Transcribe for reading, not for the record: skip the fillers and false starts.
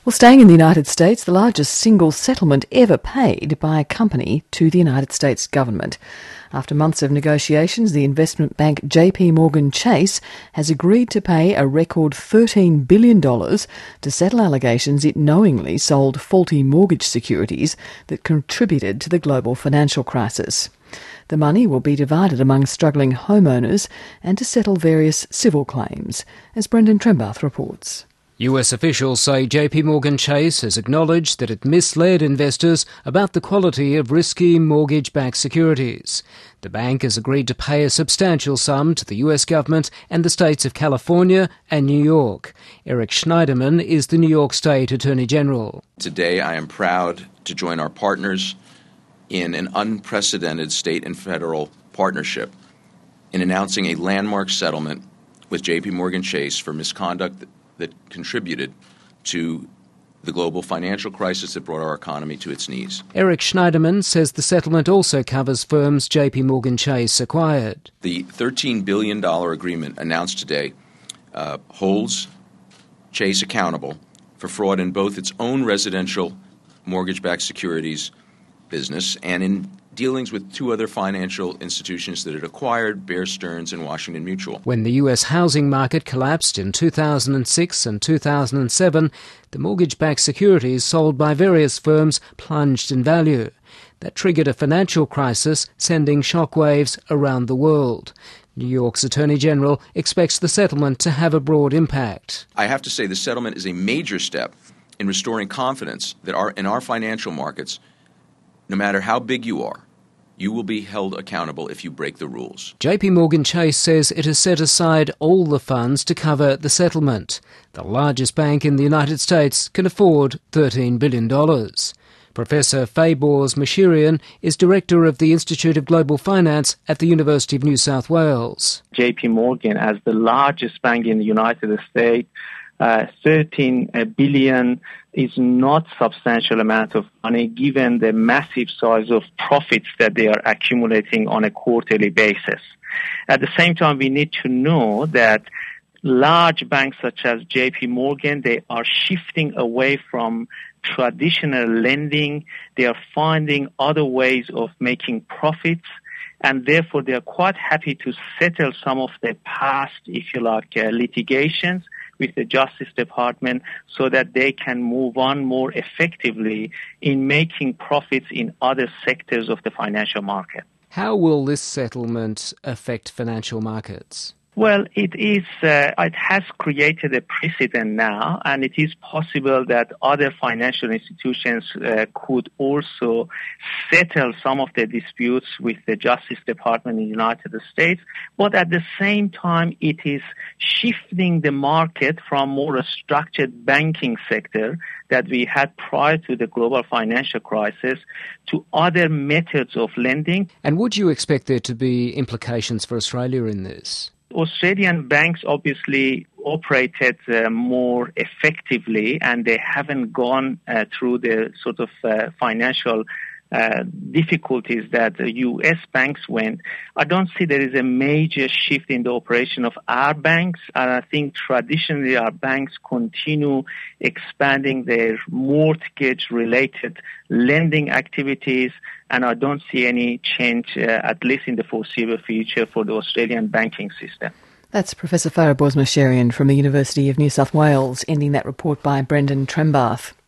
Well, staying in the United States, the largest single settlement ever paid by a company to the United States government. After months of negotiations, the investment bank JP Morgan Chase has agreed to pay a record $13 billion to settle allegations it knowingly sold faulty mortgage securities that contributed to the global financial crisis. The money will be divided among struggling homeowners and to settle various civil claims, as Brendan Trembath reports. US officials say JP Morgan Chase has acknowledged that it misled investors about the quality of risky mortgage-backed securities. The bank has agreed to pay a substantial sum to the US government and the states of California and New York. Eric Schneiderman is the New York State Attorney General. Today I am proud to join our partners in an unprecedented state and federal partnership in announcing a landmark settlement with JP Morgan Chase for misconduct that contributed to the global financial crisis that brought our economy to its knees. Eric Schneiderman says the settlement also covers firms JP Morgan Chase acquired. The $13 billion agreement announced today holds Chase accountable for fraud in both its own residential mortgage-backed securities business and in dealings with two other financial institutions that it acquired, Bear Stearns and Washington Mutual. When the US housing market collapsed in 2006 and 2007, the mortgage-backed securities sold by various firms plunged in value. That triggered a financial crisis, sending shockwaves around the world. New York's Attorney General expects the settlement to have a broad impact. I have to say the settlement is a major step in restoring confidence that in our financial markets, no matter how big you are, you will be held accountable if you break the rules. JP Morgan Chase says it has set aside all the funds to cover the settlement. The largest bank in the United States can afford $13 billion. Professor Faybours Mashirian is director of the Institute of Global Finance at the University of New South Wales. JP Morgan, as the largest bank in the United States, $13 billion is not substantial amount of money given the massive size of profits that they are accumulating on a quarterly basis. At the same time, we need to know that large banks such as JP Morgan, they are shifting away from traditional lending. They are finding other ways of making profits, and therefore they are quite happy to settle some of their past, if you like, litigations with the Justice Department so that they can move on more effectively in making profits in other sectors of the financial market. How will this settlement affect financial markets? Well, it has created a precedent now, and it is possible that other financial institutions could also settle some of the disputes with the Justice Department in the United States. But at the same time, it is shifting the market from more a structured banking sector that we had prior to the global financial crisis to other methods of lending. And would you expect there to be implications for Australia in this? Australian banks obviously operated more effectively, and they haven't gone through the sort of financial difficulties that the U.S. banks went. I don't see there is a major shift in the operation of our banks, and I think traditionally our banks continue expanding their mortgage-related lending activities, and I don't see any change, at least in the foreseeable future, for the Australian banking system. That's Professor Faybours Mashirian from the University of New South Wales, ending that report by Brendan Trembath.